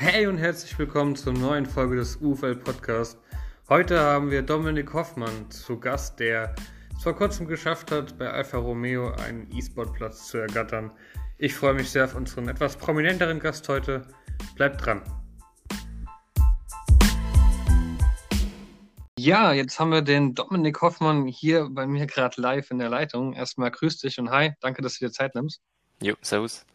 Hey und herzlich willkommen zur neuen Folge des UFL Podcast. Heute haben wir Dominik Hoffmann zu Gast, der es vor kurzem geschafft hat, bei Alfa Romeo einen E-Sport-Platz zu ergattern. Ich freue mich sehr auf unseren etwas prominenteren Gast heute. Bleibt dran. Ja, jetzt haben wir den Dominik Hoffmann hier bei mir gerade live in der Leitung. Erstmal grüß dich und hi, danke, dass du dir Zeit nimmst. Jo, servus.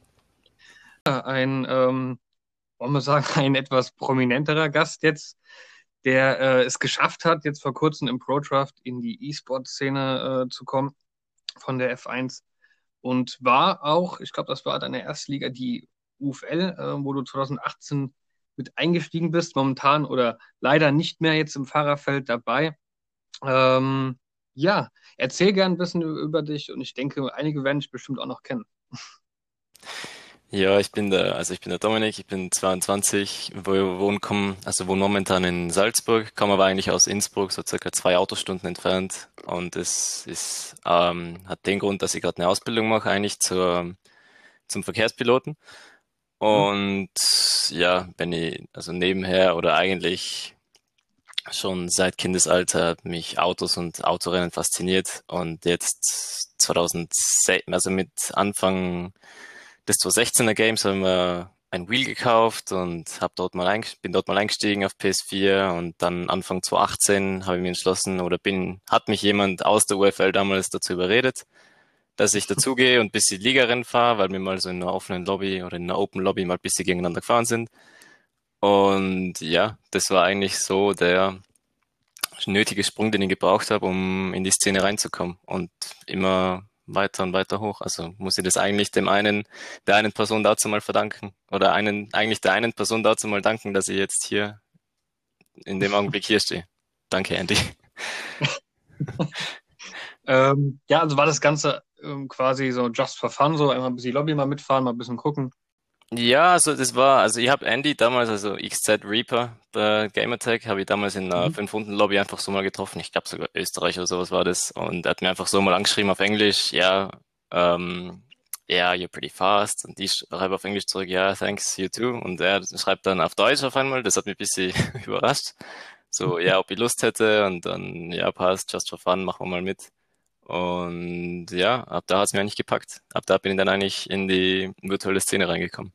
Wollen wir sagen, ein etwas prominenterer Gast jetzt, der es geschafft hat, jetzt vor kurzem im Pro-Draft in die E-Sport-Szene zu kommen von der F1 und war auch, ich glaube, das war deine erste Liga, die UFL, wo du 2018 mit eingestiegen bist, momentan oder leider nicht mehr jetzt im Fahrerfeld dabei. Ähm, ja, erzähl gern ein bisschen über dich und ich denke, einige werden dich bestimmt auch noch kennen. Ja, ich bin der Dominik, ich bin 22, wohne momentan in Salzburg, komme aber eigentlich aus Innsbruck, so circa 2 Autostunden entfernt. Und hat den Grund, dass ich gerade eine Ausbildung mache, eigentlich zum Verkehrspiloten. Mhm. Und ja, bin ich also nebenher oder eigentlich schon seit Kindesalter hat mich Autos und Autorennen fasziniert. Und jetzt 2006, also mit Anfang des 2016er Games haben wir ein Wheel gekauft und bin dort mal eingestiegen auf PS4 und dann Anfang 2018 habe ich mich entschlossen hat mich jemand aus der UFL damals dazu überredet, dass ich dazugehe und ein bisschen Ligarennen fahre, weil wir mal so in einer offenen Lobby oder in einer Open Lobby mal ein bisschen gegeneinander gefahren sind. Und ja, das war eigentlich so der nötige Sprung, den ich gebraucht habe, um in die Szene reinzukommen und immer weiter und weiter hoch. Also muss ich das eigentlich der einen Person dazu mal verdanken oder eigentlich der einen Person dazu mal danken, dass ich jetzt hier in dem Augenblick hier stehe. Danke, Andy. Ja, also war das Ganze quasi so just for fun, so einmal ein bisschen Lobby mal mitfahren, mal ein bisschen gucken. Ja, also ich habe Andy damals, also XZ Reaper bei Gamertag, habe ich damals in einer Mhm. 5-Runden-Lobby einfach so mal getroffen. Ich glaube sogar Österreich oder sowas war das. Und er hat mir einfach so mal angeschrieben auf Englisch, ja, ähm, yeah, you're pretty fast. Und ich schreibe auf Englisch zurück, ja, thanks, you too. Und er schreibt dann auf Deutsch auf einmal, das hat mich ein bisschen überrascht. So, ja, ob ich Lust hätte und dann, ja, passt, just for fun, machen wir mal mit. Und ja, ab da hat's mir eigentlich gepackt. Ab da bin ich dann eigentlich in die virtuelle Szene reingekommen.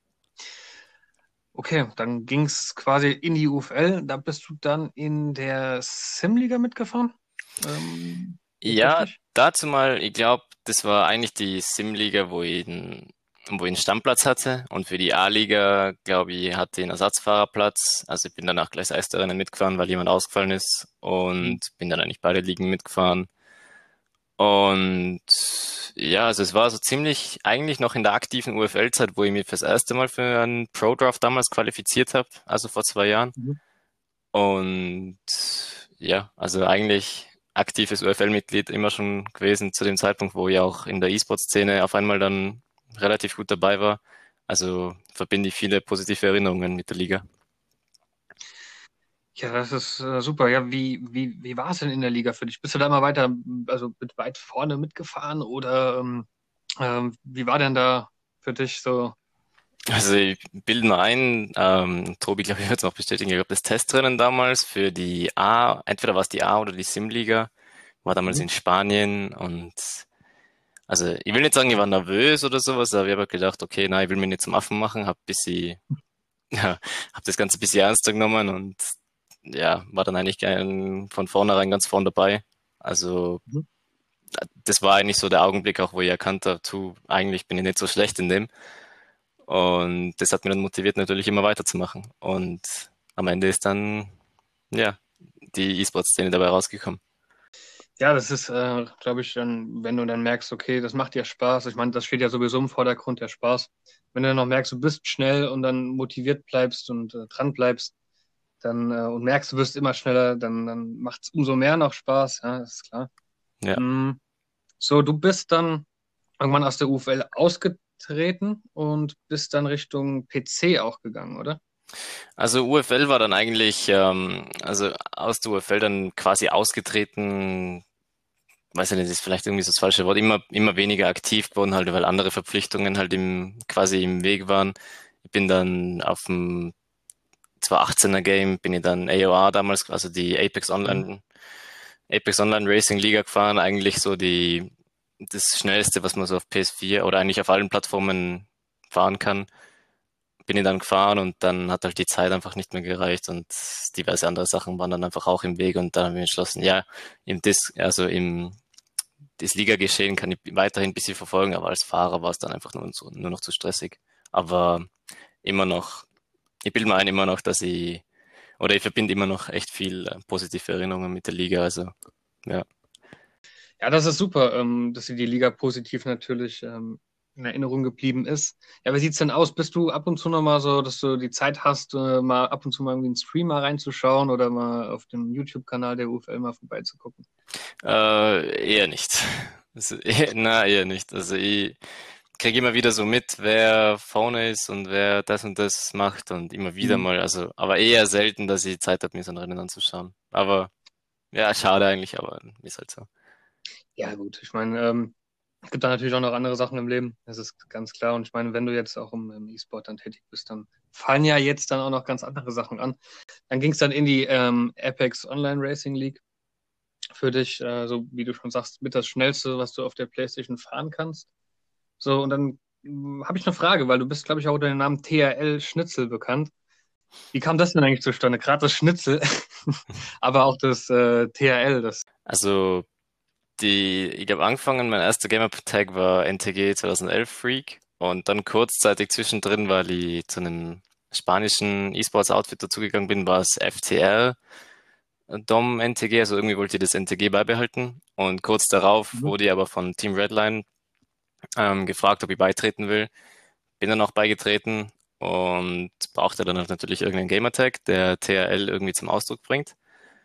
Okay, dann ging es quasi in die UFL. Da bist du dann in der Sim-Liga mitgefahren. Ist Ja, richtig? dazu mal, ich glaube, das war eigentlich die Sim-Liga, wo ich einen Stammplatz hatte. Und für die A-Liga, glaube ich, hatte ich einen Ersatzfahrerplatz. Also ich bin danach gleich Eisrennen mitgefahren, weil jemand ausgefallen ist. Mhm. Und bin dann eigentlich beide Ligen mitgefahren. Und ja, also es war so ziemlich eigentlich noch in der aktiven UFL-Zeit, wo ich mich fürs erste Mal für einen Pro-Draft damals qualifiziert habe, also vor 2 Jahren. Mhm. Und ja, also eigentlich aktives UFL-Mitglied immer schon gewesen zu dem Zeitpunkt, wo ich auch in der E-Sport-Szene auf einmal dann relativ gut dabei war. Also verbinde ich viele positive Erinnerungen mit der Liga. Ja, das ist super. Ja, wie war es denn in der Liga für dich? Bist du da mal weiter, also mit weit vorne mitgefahren oder wie war denn da für dich so? Also ich bilde mal ein, Tobi, glaube ich, wird es noch bestätigen, ich glaube, das Testrennen damals für die entweder war es die A oder die Sim-Liga, war damals Mhm. in Spanien und also ich will nicht sagen, ich war nervös oder sowas, aber ich habe halt gedacht, okay, na, ich will mich nicht zum Affen machen, ja, habe das Ganze ein bisschen ernster genommen und ja, war dann eigentlich von vornherein ganz vorn dabei. Also Mhm. das war eigentlich so der Augenblick auch, wo ich erkannt habe, eigentlich bin ich nicht so schlecht in dem. Und das hat mich dann motiviert, natürlich immer weiterzumachen. Und am Ende ist dann, ja, die E-Sport-Szene dabei rausgekommen. Ja, das ist, glaube ich, dann, wenn du dann merkst, okay, das macht dir Spaß. Ich meine, das steht ja sowieso im Vordergrund, der Spaß. Wenn du dann noch merkst, du bist schnell und dann motiviert bleibst und dran bleibst, dann und merkst, du wirst immer schneller, dann macht es umso mehr noch Spaß. Ja, das ist klar. Ja. Mm, so, du bist dann irgendwann aus der UFL ausgetreten und bist dann Richtung PC auch gegangen, oder? Also UFL war dann eigentlich, also aus der UFL dann quasi ausgetreten, weiß ich nicht, ist vielleicht irgendwie so das falsche Wort, immer weniger aktiv geworden halt, weil andere Verpflichtungen halt quasi im Weg waren. Ich bin dann auf dem 2018er Game bin ich dann AOR damals, also die Apex Online Racing Liga gefahren. Eigentlich so das Schnellste, was man so auf PS4 oder eigentlich auf allen Plattformen fahren kann. Bin ich dann gefahren und dann hat halt die Zeit einfach nicht mehr gereicht und diverse andere Sachen waren dann einfach auch im Weg und dann haben wir entschlossen, ja, das Liga-Geschehen kann ich weiterhin ein bisschen verfolgen, aber als Fahrer war es dann einfach nur noch zu stressig. Aber immer noch, ich bilde mir ein immer noch, ich verbinde immer noch echt viel positive Erinnerungen mit der Liga, also ja. Ja, das ist super, dass dir die Liga positiv natürlich in Erinnerung geblieben ist. Ja, wie sieht's denn aus? Bist du ab und zu noch mal so, dass du die Zeit hast, mal ab und zu mal irgendwie einen Stream mal reinzuschauen oder mal auf dem YouTube-Kanal der UFL mal vorbeizugucken? Eher nicht. Eher nicht. Also ich kriege immer wieder so mit, wer vorne ist und wer das und das macht und immer wieder Mhm. mal, also, aber eher selten, dass ich Zeit habe, mir so ein Rennen anzuschauen. Aber ja, schade eigentlich, aber ist halt so. Ja, gut. Ich meine, es gibt da natürlich auch noch andere Sachen im Leben. Das ist ganz klar. Und ich meine, wenn du jetzt auch im E-Sport dann tätig bist, dann fallen ja jetzt dann auch noch ganz andere Sachen an. Dann ging es dann in die Apex Online Racing League für dich, so wie du schon sagst, mit das Schnellste, was du auf der PlayStation fahren kannst. So, und dann habe ich eine Frage, weil du bist, glaube ich, auch unter dem Namen TRL Schnitzel bekannt. Wie kam das denn eigentlich zustande? Gerade das Schnitzel, aber auch das TRL, das. Also ich habe angefangen, mein erster Gamertag war NTG 2011 Freak und dann kurzzeitig zwischendrin, weil ich zu einem spanischen E-Sports-Outfit dazugegangen bin, war es FTR Dom NTG, also irgendwie wollte ich das NTG beibehalten und kurz darauf Mhm. wurde ich aber von Team Redline gefragt, ob ich beitreten will. Bin dann auch beigetreten und brauchte dann halt natürlich irgendeinen Gamertag, der TRL irgendwie zum Ausdruck bringt.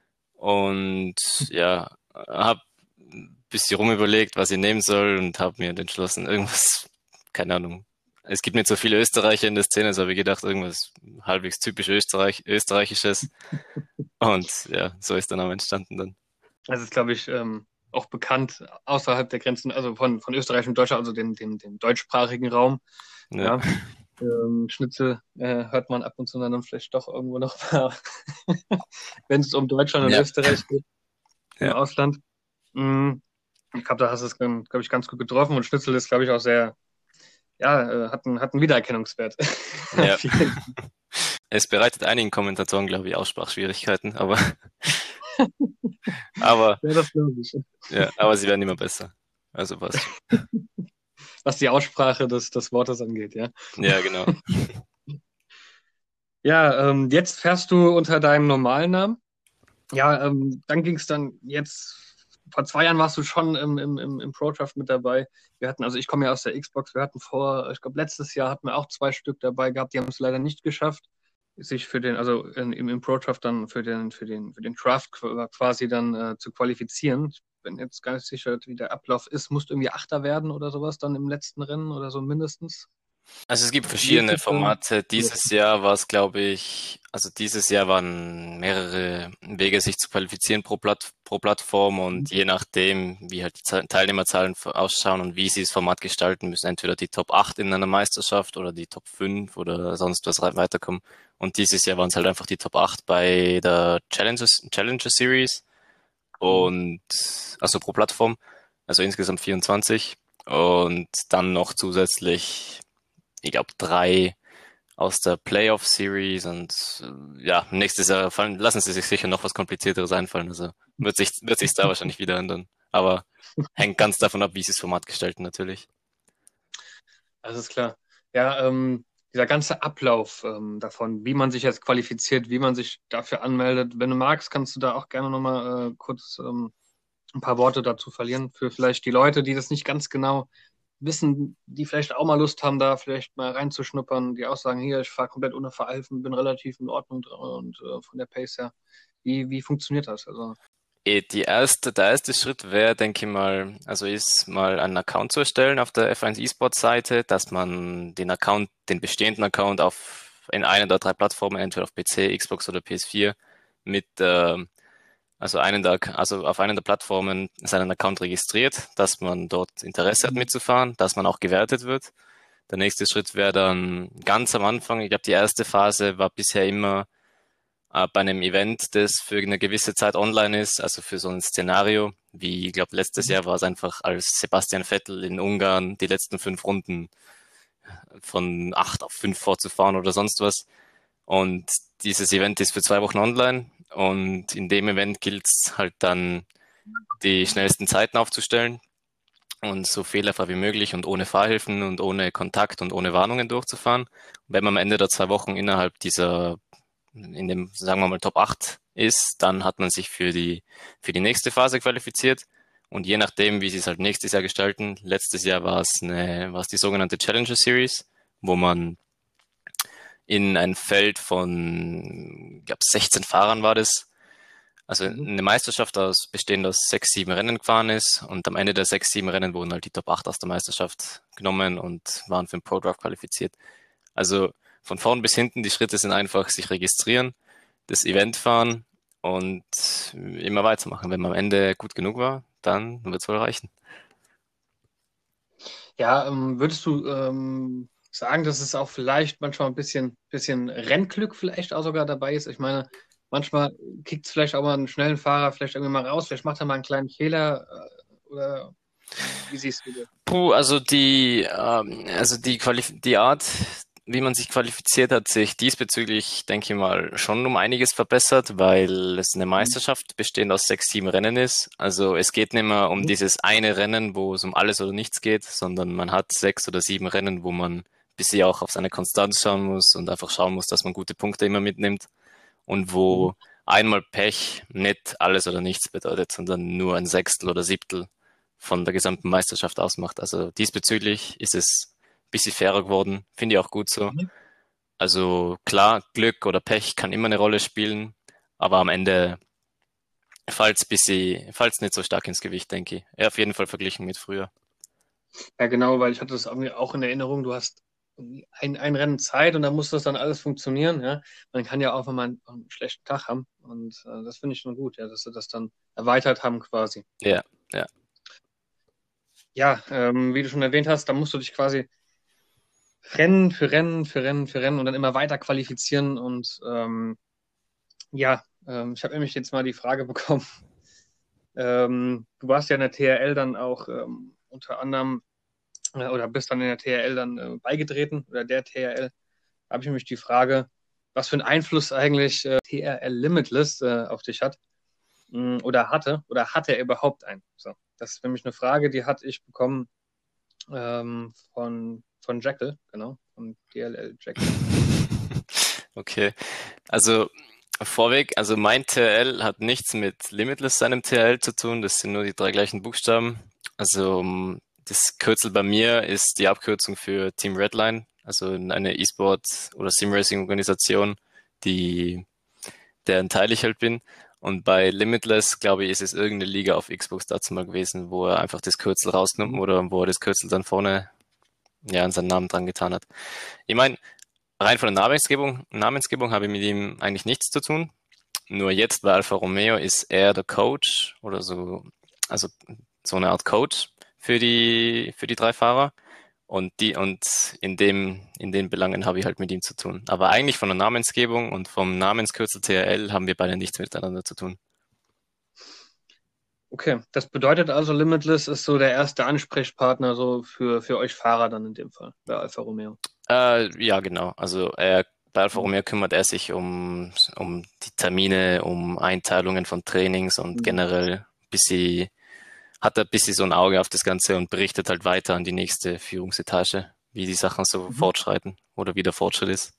Und ja, habe ein bisschen rumüberlegt, was ich nehmen soll und habe mir entschlossen, irgendwas, keine Ahnung. Es gibt nicht so viele Österreicher in der Szene, so habe ich gedacht, irgendwas halbwegs typisch Österreichisches. Und ja, so ist dann auch entstanden dann. Das ist, glaube ich, auch bekannt außerhalb der Grenzen, also von Österreich und Deutschland, also dem deutschsprachigen Raum. Ja, Ja, Schnitzel hört man ab und zu dann vielleicht doch irgendwo noch mal, wenn es um Deutschland und ja, Österreich geht im ja, Ausland. Mm, Ich glaube, da hast du es, glaube ich, ganz gut getroffen. Und Schnitzel ist, glaube ich, auch sehr, ja, hat einen Wiedererkennungswert. ja. Vielen. Es bereitet einigen Kommentatoren, glaube ich, Aussprachschwierigkeiten, aber, Ja, das glaube ich. ja, aber sie werden immer besser. Also passt schon. Was die Aussprache des Wortes angeht, ja. Ja, genau. Ja, jetzt fährst du unter deinem normalen Namen. Ja, dann ging es dann jetzt, vor 2 Jahren warst du schon im Pro-Draft mit dabei. Wir hatten, also ich komme ja aus der Xbox, wir hatten ich glaube, letztes Jahr hatten wir auch 2 Stück dabei gehabt, die haben es leider nicht geschafft, sich also im Pro-Draft dann für den Draft quasi dann zu qualifizieren. Ich bin jetzt gar nicht sicher, wie der Ablauf ist. Musst du irgendwie Achter werden oder sowas dann im letzten Rennen oder so mindestens? Also es gibt Wie ist verschiedene das? Formate. Dieses Jahr war es, glaube ich, also dieses Jahr waren mehrere Wege, sich zu qualifizieren pro Plattform und je nachdem, wie halt die Teilnehmerzahlen ausschauen und wie sie das Format gestalten, müssen entweder die Top 8 in einer Meisterschaft oder die Top 5 oder sonst was weiterkommen. Und dieses Jahr waren es halt einfach die Top 8 bei der Challenger Series Mhm. und also pro Plattform, also insgesamt 24 und dann noch zusätzlich ich glaube, 3 aus der Playoff Series und ja, nächstes Jahr lassen sie sich sicher noch was Komplizierteres einfallen. Also wird sich da wahrscheinlich wieder ändern. Aber hängt ganz davon ab, wie sie das Format gestalten natürlich. Das ist klar. Ja, dieser ganze Ablauf davon, wie man sich jetzt qualifiziert, wie man sich dafür anmeldet. Wenn du magst, kannst du da auch gerne nochmal kurz ein paar Worte dazu verlieren, für vielleicht die Leute, die das nicht ganz genau wissen, die vielleicht auch mal Lust haben, da vielleicht mal reinzuschnuppern, die auch sagen, hier, ich fahre komplett ohne Verhalten, bin relativ in Ordnung und von der Pace her. Wie funktioniert das? Also, Der erste Schritt wäre, denke ich mal, also ist mal einen Account zu erstellen auf der F1 eSports Seite, dass man den bestehenden Account in einer der 3 Plattformen, entweder auf PC, Xbox oder PS4, mit also auf einer der Plattformen seinen Account registriert, dass man dort Interesse hat mitzufahren, dass man auch gewertet wird. Der nächste Schritt wäre dann ganz am Anfang, ich glaube, die erste Phase war bisher immer, bei einem Event, das für eine gewisse Zeit online ist, also für so ein Szenario, wie ich glaube letztes Jahr war es einfach, als Sebastian Vettel in Ungarn die letzten 5 Runden von 8 auf 5 vorzufahren oder sonst was. Und dieses Event ist für 2 Wochen online und in dem Event gilt es halt dann, die schnellsten Zeiten aufzustellen und so fehlerfrei wie möglich und ohne Fahrhilfen und ohne Kontakt und ohne Warnungen durchzufahren. Und wenn man am Ende der 2 Wochen innerhalb dieser, in dem, sagen wir mal, Top 8 ist, dann hat man sich für die nächste Phase qualifiziert. Und je nachdem, wie sie es halt nächstes Jahr gestalten, letztes Jahr war es die sogenannte Challenger Series, wo man in ein Feld von, ich glaube, 16 Fahrern war das, also eine Meisterschaft bestehend aus 6, 7 Rennen gefahren ist und am Ende der 6, 7 Rennen wurden halt die Top 8 aus der Meisterschaft genommen und waren für den Pro Draft qualifiziert. Also von vorn bis hinten, die Schritte sind einfach sich registrieren, das Event fahren und immer weitermachen. Wenn man am Ende gut genug war, dann wird es wohl reichen. Ja, würdest du sagen, dass es auch vielleicht manchmal ein bisschen Rennglück vielleicht auch sogar dabei ist? Ich meine, manchmal kickt es vielleicht auch mal einen schnellen Fahrer vielleicht irgendwie mal raus, vielleicht macht er mal einen kleinen Fehler oder wie siehst du das? Puh, die Art, wie man sich qualifiziert, hat sich diesbezüglich, denke ich mal, schon um einiges verbessert, weil es eine Meisterschaft bestehend aus 6, 7 Rennen ist. Also es geht nicht mehr um Mhm. dieses eine Rennen, wo es um alles oder nichts geht, sondern man hat 6 oder 7 Rennen, wo man ein bisschen auch auf seine Konstanz schauen muss und einfach schauen muss, dass man gute Punkte immer mitnimmt und Mhm. wo einmal Pech nicht alles oder nichts bedeutet, sondern nur ein Sechstel oder Siebtel von der gesamten Meisterschaft ausmacht. Also diesbezüglich ist es ein bisschen fairer geworden. Finde ich auch gut so. Mhm. Also klar, Glück oder Pech kann immer eine Rolle spielen, aber am Ende fällt's nicht so stark ins Gewicht, denke ich. Ja, auf jeden Fall verglichen mit früher. Ja, genau, weil ich hatte das irgendwie auch in Erinnerung, du hast ein Rennen Zeit und dann muss das dann alles funktionieren, ja. Man kann ja auch mal einen schlechten Tag haben und das finde ich schon gut, ja, dass sie das dann erweitert haben quasi. Ja, ja. Ja, wie du schon erwähnt hast, da musst du dich quasi Rennen für Rennen für Rennen für Rennen und dann immer weiter qualifizieren und ja, ich habe nämlich jetzt mal die Frage bekommen, du warst ja in der TRL dann auch unter anderem oder bist dann in der TRL dann beigetreten oder der TRL. Da habe ich nämlich die Frage, was für einen Einfluss eigentlich TRL Limitless auf dich hat oder hatte er überhaupt einen? So, das ist nämlich eine Frage, die hatte ich bekommen von Jekyll, genau, von DLL Jekyll. Okay. Also vorweg, also mein TRL hat nichts mit Limitless seinem TRL zu tun, das sind nur die 3 gleichen Buchstaben. Also das Kürzel bei mir ist die Abkürzung für Team Redline, also eine E-Sport- oder Sim-Racing-Organisation, die deren Teil ich halt bin. Und bei Limitless, glaube ich, ist es irgendeine Liga auf Xbox dazu mal gewesen, wo er einfach das Kürzel rausnimmt Mhm. oder wo er das Kürzel dann vorne ja an seinen Namen dran getan hat. Ich meine, rein von der Namensgebung habe ich mit ihm eigentlich nichts zu tun. Nur jetzt bei Alfa Romeo ist er der Coach oder so, also so eine Art Coach für die 3 Fahrer. Und in den Belangen habe ich halt mit ihm zu tun. Aber eigentlich von der Namensgebung und vom Namenskürzel TRL haben wir beide nichts miteinander zu tun. Okay, das bedeutet also, Limitless ist so der erste Ansprechpartner so für euch Fahrer dann in dem Fall, bei Alfa Romeo. Ja, genau. Bei Alfa Romeo kümmert er sich um die Termine, um Einteilungen von Trainings und Mhm. generell hat er ein bisschen so ein Auge auf das Ganze und berichtet halt weiter an die nächste Führungsetage, wie die Sachen so Mhm. fortschreiten oder wie der Fortschritt ist.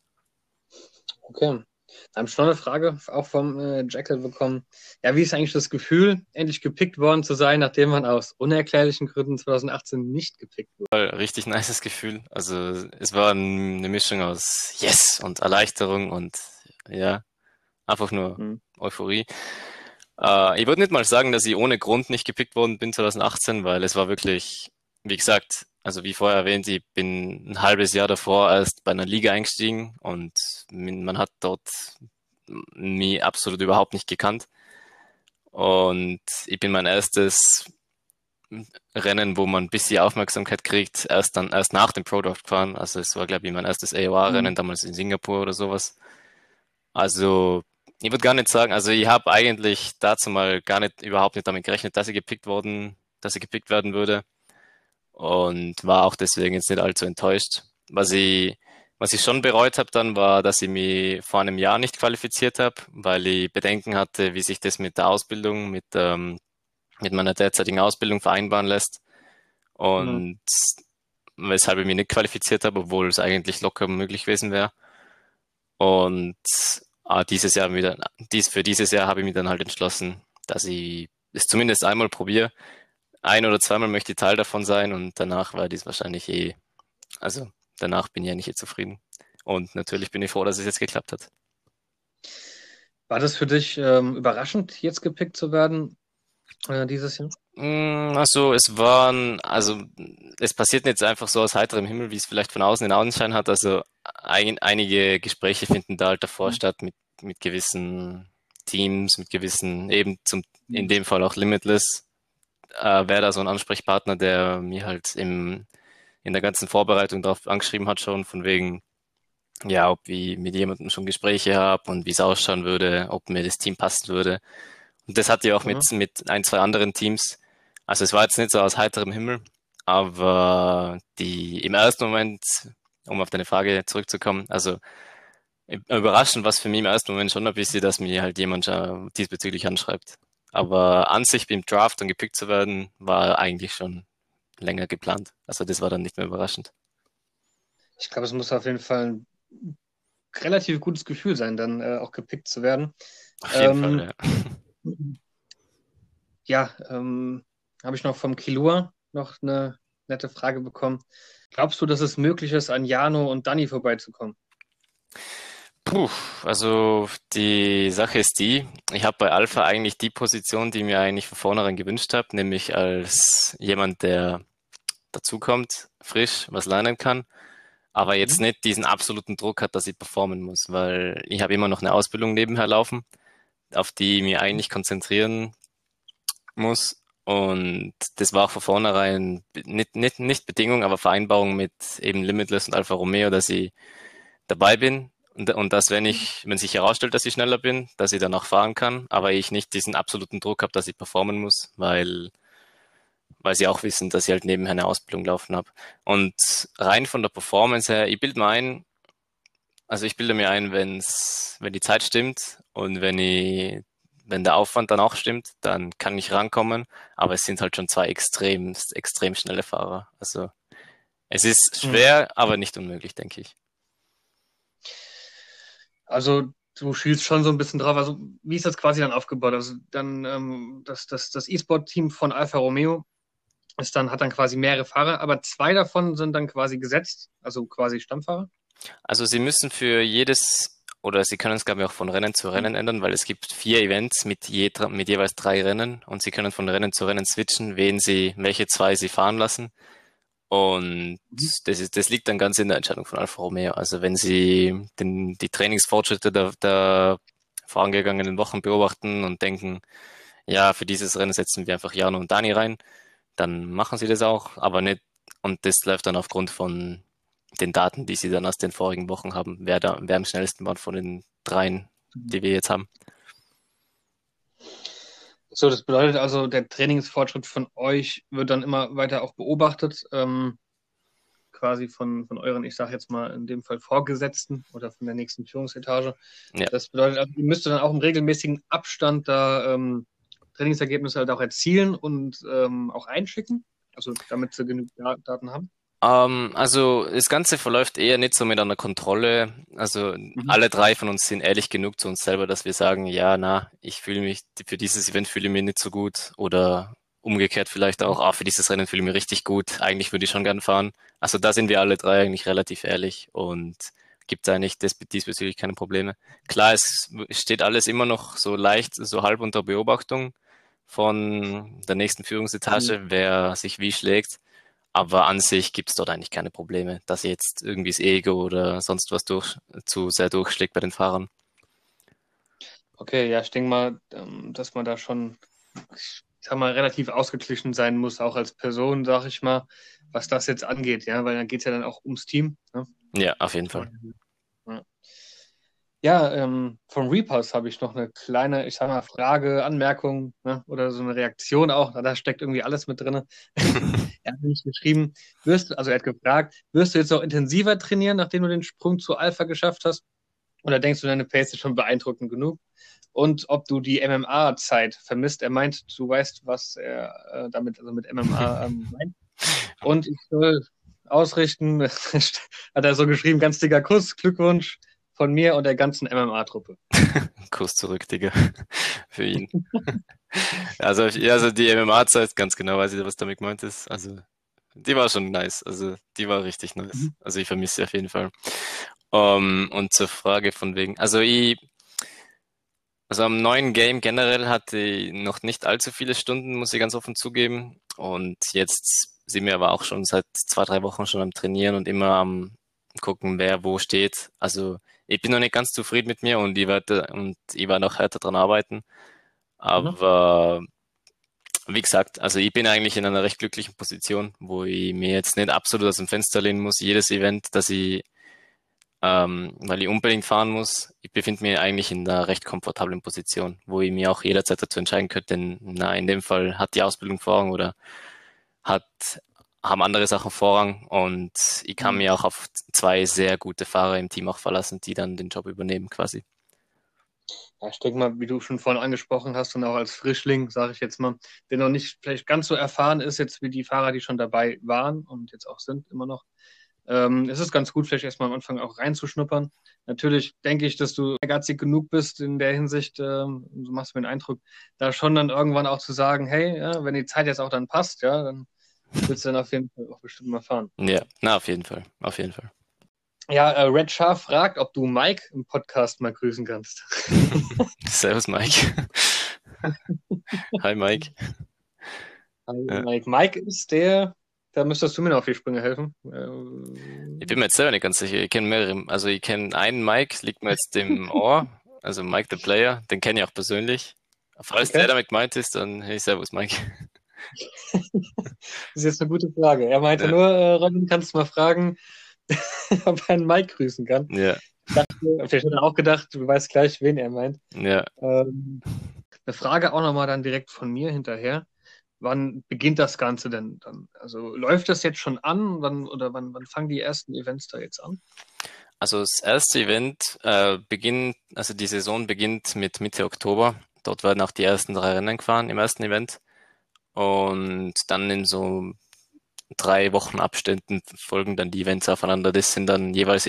Okay. Da habe ich noch eine Frage auch vom Jekyll bekommen. Ja, wie ist eigentlich das Gefühl, endlich gepickt worden zu sein, nachdem man aus unerklärlichen Gründen 2018 nicht gepickt wurde? Richtig nices Gefühl. Also es war eine Mischung aus Yes und Erleichterung und ja, einfach nur Mhm. Euphorie. Ich würde nicht mal sagen, dass ich ohne Grund nicht gepickt worden bin 2018, weil es war wirklich, wie gesagt, also wie vorher erwähnt, ich bin ein halbes Jahr davor erst bei einer Liga eingestiegen und man hat dort mich absolut überhaupt nicht gekannt. Und ich bin mein erstes Rennen, wo man ein bisschen Aufmerksamkeit kriegt, erst nach dem Pro Draft gefahren. Also es war, glaube ich, mein erstes AOA-Rennen Mhm. damals in Singapur oder sowas. Also, ich würde gar nicht sagen, also ich habe eigentlich dazu mal überhaupt nicht damit gerechnet, dass sie gepickt werden würde und war auch deswegen jetzt nicht allzu enttäuscht. Was ich schon bereut habe dann war, dass ich mich vor einem Jahr nicht qualifiziert habe, weil ich Bedenken hatte, wie sich das mit der Ausbildung, mit meiner derzeitigen Ausbildung vereinbaren lässt Mhm. und weshalb ich mich nicht qualifiziert habe, obwohl es eigentlich locker möglich gewesen wäre. Und für dieses Jahr habe ich mich dann halt entschlossen, dass ich es zumindest einmal probiere. Ein oder zweimal möchte ich Teil davon sein und danach war dies wahrscheinlich also danach bin ich eigentlich zufrieden. Und natürlich bin ich froh, dass es jetzt geklappt hat. War das für dich überraschend, jetzt gepickt zu werden dieses Jahr? Also es passiert nicht einfach so aus heiterem Himmel, wie es vielleicht von außen den Augenschein hat. Also einige Gespräche finden da halt davor Mhm. statt mit gewissen Teams, mit gewissen, in dem Fall auch Limitless, wäre da so ein Ansprechpartner, der mir halt in der ganzen Vorbereitung darauf angeschrieben hat schon, von wegen, ja, ob ich mit jemandem schon Gespräche habe und wie es ausschauen würde, ob mir das Team passen würde. Und das hatte ich auch Mhm. mit ein, zwei anderen Teams. Also es war jetzt nicht so aus heiterem Himmel, aber im ersten Moment, um auf deine Frage zurückzukommen, also überraschend was für mich im ersten Moment schon ein bisschen, dass mir halt jemand schon diesbezüglich anschreibt. Aber an sich beim Draft und gepickt zu werden, war eigentlich schon länger geplant. Also das war dann nicht mehr überraschend. Ich glaube, es muss auf jeden Fall ein relativ gutes Gefühl sein, dann auch gepickt zu werden. Auf jeden Fall, Ähm, ja. ja, habe ich noch vom Kilua noch eine nette Frage bekommen. Glaubst du, dass es möglich ist, an Jano und Danny vorbeizukommen? Puh, also die Sache ist ich habe bei Alpha eigentlich die Position, die mir eigentlich von vornherein gewünscht habe, nämlich als jemand, der dazukommt, frisch was lernen kann, aber jetzt Mhm. nicht diesen absoluten Druck hat, dass ich performen muss, weil ich habe immer noch eine Ausbildung nebenher laufen, auf die ich mich eigentlich konzentrieren muss. Und das war auch von vornherein nicht Bedingung, aber Vereinbarung mit eben Limitless und Alfa Romeo, dass ich dabei bin und dass, wenn sich herausstellt, dass ich schneller bin, dass ich dann auch fahren kann, aber ich nicht diesen absoluten Druck habe, dass ich performen muss, weil sie auch wissen, dass ich halt nebenher eine Ausbildung laufen habe. Und rein von der Performance her, ich bilde mir ein, wenn die Zeit stimmt und wenn der Aufwand dann auch stimmt, dann kann ich rankommen. Aber es sind halt schon zwei extrem schnelle Fahrer. Also es ist Mhm. schwer, aber nicht unmöglich, denke ich. Also du schielst schon so ein bisschen drauf. Also wie ist das quasi dann aufgebaut? Also dann das E-Sport-Team von Alfa Romeo hat dann quasi mehrere Fahrer, aber zwei davon sind dann quasi gesetzt, also quasi Stammfahrer. Also Sie müssen für oder Sie können es, glaube ich, auch von Rennen zu Mhm. Rennen ändern, weil es gibt 4 Events mit jeweils 3 Rennen und Sie können von Rennen zu Rennen switchen, welche zwei Sie fahren lassen. Und Mhm. das liegt dann ganz in der Entscheidung von Alfa Romeo. Also wenn Sie die Trainingsfortschritte der vorangegangenen Wochen beobachten und denken, ja, für dieses Rennen setzen wir einfach Jano und Dani rein, dann machen Sie das auch, aber nicht, und das läuft dann aufgrund von den Daten, die Sie dann aus den vorigen Wochen haben, wer am schnellsten war von den dreien, die wir jetzt haben. So, das bedeutet also, der Trainingsfortschritt von euch wird dann immer weiter auch beobachtet, quasi von euren, ich sage jetzt mal in dem Fall Vorgesetzten oder von der nächsten Führungsetage. Ja. Das bedeutet, also, ihr müsst dann auch im regelmäßigen Abstand da Trainingsergebnisse halt auch erzielen und auch einschicken, also damit sie genug Daten haben. Also das Ganze verläuft eher nicht so mit einer Kontrolle. Also Mhm. alle drei von uns sind ehrlich genug zu uns selber, dass wir sagen, ja, na, für dieses Event fühle ich mich nicht so gut oder umgekehrt vielleicht auch, für dieses Rennen fühle ich mich richtig gut. Eigentlich würde ich schon gern fahren. Also da sind wir alle drei eigentlich relativ ehrlich und gibt eigentlich diesbezüglich keine Probleme. Klar, es steht alles immer noch so leicht, so halb unter Beobachtung von der nächsten Mhm. Führungsetage, wer sich wie schlägt. Aber an sich gibt's dort eigentlich keine Probleme, dass jetzt irgendwie das Ego oder sonst was zu sehr durchschlägt bei den Fahrern. Okay, ja, ich denke mal, dass man da schon, ich sag mal, relativ ausgeglichen sein muss, auch als Person, sag ich mal, was das jetzt angeht, ja, weil dann geht's ja dann auch ums Team, ne? Ja, auf jeden Fall. Und, ja. Ja, vom Reapers habe ich noch eine kleine, ich sag mal, Frage, Anmerkung, ne, oder so eine Reaktion auch. Da steckt irgendwie alles mit drin. Er hat nämlich geschrieben, also er hat gefragt, wirst du jetzt noch intensiver trainieren, nachdem du den Sprung zu Alpha geschafft hast? Oder denkst du, deine Pace ist schon beeindruckend genug? Und ob du die MMA-Zeit vermisst. Er meint, du weißt, was er damit, also mit MMA meint. Und ich soll ausrichten, hat er so geschrieben, ganz dicker Kuss, Glückwunsch von mir und der ganzen MMA-Truppe. Kurs zurück, Digga, für ihn. Also, ja, also die MMA-Zeit, ganz genau weiß ich, was damit gemeint ist. Also, die war schon nice. Also, die war richtig nice. Mhm. Also, ich vermisse sie auf jeden Fall. Und zur Frage von wegen, also am neuen Game generell hatte ich noch nicht allzu viele Stunden, muss ich ganz offen zugeben. Und jetzt sind wir aber auch schon seit 2, 3 Wochen schon am Trainieren und immer am gucken, wer wo steht. Also ich bin noch nicht ganz zufrieden mit mir und ich werde noch härter dran arbeiten. Mhm. Aber wie gesagt, also ich bin eigentlich in einer recht glücklichen Position, wo ich mir jetzt nicht absolut aus dem Fenster lehnen muss, jedes Event, weil ich unbedingt fahren muss. Ich befinde mich eigentlich in einer recht komfortablen Position, wo ich mir auch jederzeit dazu entscheiden könnte, denn na, in dem Fall hat die Ausbildung Vorrang oder hat, haben andere Sachen Vorrang und ich kann Mhm. mir auch auf 2 sehr gute Fahrer im Team auch verlassen, die dann den Job übernehmen quasi. Ja, ich denke mal, wie du schon vorhin angesprochen hast und auch als Frischling, sage ich jetzt mal, der noch nicht vielleicht ganz so erfahren ist jetzt wie die Fahrer, die schon dabei waren und jetzt auch sind immer noch. Es ist ganz gut, vielleicht erstmal am Anfang auch reinzuschnuppern. Natürlich denke ich, dass du ehrgeizig genug bist in der Hinsicht, so machst du mir den Eindruck, da schon dann irgendwann auch zu sagen, hey, ja, wenn die Zeit jetzt auch dann passt, ja, dann willst du dann auf jeden Fall auch bestimmt mal fahren. Ja, na, auf jeden Fall, auf jeden Fall. Ja, Red Schaf fragt, ob du Mike im Podcast mal grüßen kannst. Servus, Mike. Hi, Mike. Hallo Ja. Mike. Mike ist der, da müsstest du mir noch auf die Sprünge helfen. Ich bin mir jetzt selber nicht ganz sicher. Ich kenne mehrere. Also ich kenne einen Mike, liegt mir jetzt im Ohr. Also Mike the Player, den kenne ich auch persönlich. Falls der Okay, damit gemeint ist, dann hey, servus, Mike. das ist jetzt eine gute Frage. Er meinte Ja, nur, Robin, kannst du mal fragen, ob er einen Mike grüßen kann. ja, Ich dachte, vielleicht hat er auch gedacht, du weißt gleich, wen er meint. ja. Ähm, Eine Frage auch nochmal dann direkt von mir hinterher. Wann beginnt das Ganze denn dann? Also läuft das jetzt schon an? Wann fangen die ersten Events da jetzt an? Also das erste Event also die Saison beginnt mit Mitte Oktober. Dort werden auch die ersten 3 Rennen gefahren im ersten Event. Und dann in so 3 Wochen Abständen folgen dann die Events aufeinander. Das sind dann jeweils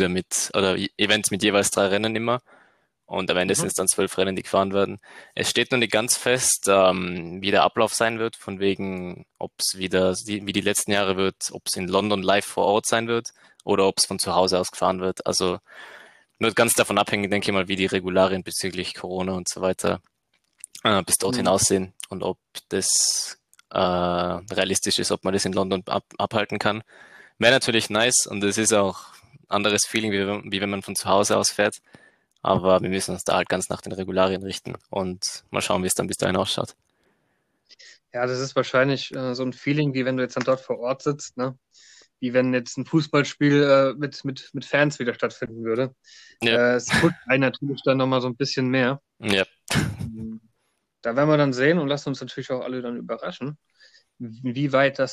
Events mit jeweils 3 Rennen immer. Und am Ende sind Mhm. es dann 12 Rennen, die gefahren werden. Es steht noch nicht ganz fest, wie der Ablauf sein wird, von wegen, ob es wieder wie die letzten Jahre wird, ob es in London live vor Ort sein wird oder ob es von zu Hause aus gefahren wird. Also wird ganz davon abhängen, denke ich mal, wie die Regularien bezüglich Corona und so weiter bis dorthin Mhm. aussehen und ob das realistisch ist, ob man das in London abhalten kann. Wäre natürlich nice und es ist auch ein anderes Feeling, wie wenn man von zu Hause aus fährt. Aber wir müssen uns da halt ganz nach den Regularien richten und mal schauen, wie es dann bis dahin ausschaut. Ja, das ist wahrscheinlich so ein Feeling, wie wenn du jetzt dann dort vor Ort sitzt, ne? Wie wenn jetzt ein Fußballspiel mit Fans wieder stattfinden würde. Ja, Es pusht einen natürlich dann nochmal so ein bisschen mehr. ja, Mhm. Da werden wir dann sehen und lassen uns natürlich auch alle dann überraschen, wie weit das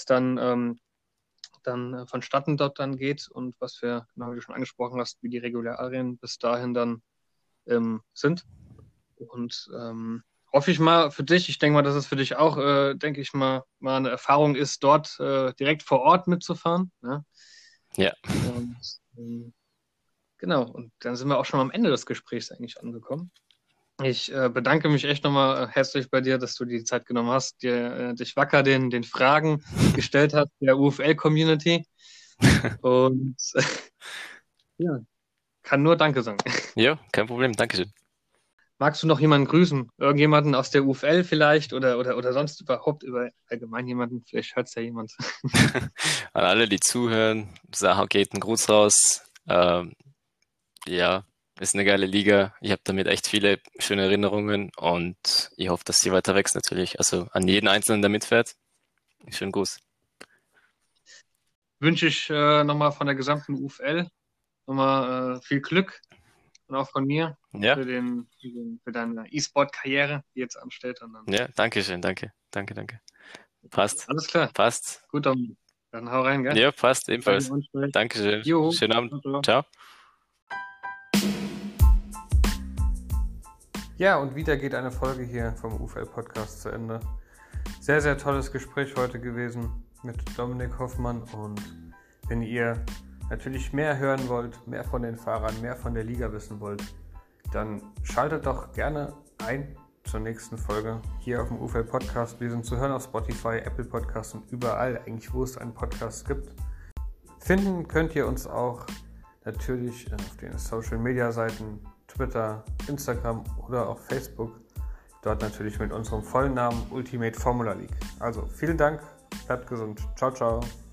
dann vonstatten dort dann geht und was wir, genau wie du schon angesprochen hast, wie die Regularien bis dahin dann sind. Und hoffe ich mal für dich, ich denke mal, dass es für dich auch, denke ich mal eine Erfahrung ist, dort direkt vor Ort mitzufahren. Ne? ja. Und genau, und dann sind wir auch schon am Ende des Gesprächs eigentlich angekommen. Ich bedanke mich echt nochmal herzlich bei dir, dass du die Zeit genommen hast, dich wacker den Fragen gestellt hast der UFL-Community. Und ja, kann nur Danke sagen. Ja, kein Problem, Dankeschön. Magst du noch jemanden grüßen? Irgendjemanden aus der UFL vielleicht oder sonst überhaupt über allgemein jemanden? Vielleicht hört es ja jemand. An alle, die zuhören, Saha geht ein Gruß raus. Ja, ist eine geile Liga. Ich habe damit echt viele schöne Erinnerungen und ich hoffe, dass sie weiter wächst natürlich. Also an jeden Einzelnen, der mitfährt. Schönen Gruß. Wünsche ich nochmal von der gesamten UFL nochmal viel Glück und auch von mir Ja, für deine E-Sport-Karriere, die jetzt ansteht. Und dann, ja, danke schön, danke. Passt, alles klar, passt. gut, dann hau rein, gell? Ja, passt Bis dahin, ebenfalls. und Dankeschön. Jo, Schönen Abend. ciao, ciao. Ciao. Ja, und wieder geht eine Folge hier vom UFL-Podcast zu Ende. Sehr, sehr tolles Gespräch heute gewesen mit Dominik Hoffmann. Und wenn ihr natürlich mehr hören wollt, mehr von den Fahrern, mehr von der Liga wissen wollt, dann schaltet doch gerne ein zur nächsten Folge hier auf dem UFL-Podcast. Wir sind zu hören auf Spotify, Apple Podcasts und überall eigentlich, wo es einen Podcast gibt. Finden könnt ihr uns auch natürlich auf den Social-Media-Seiten Twitter, Instagram oder auch Facebook. Dort natürlich mit unserem vollen Namen Ultimate Formula League. Also vielen Dank, bleibt gesund. Ciao, ciao.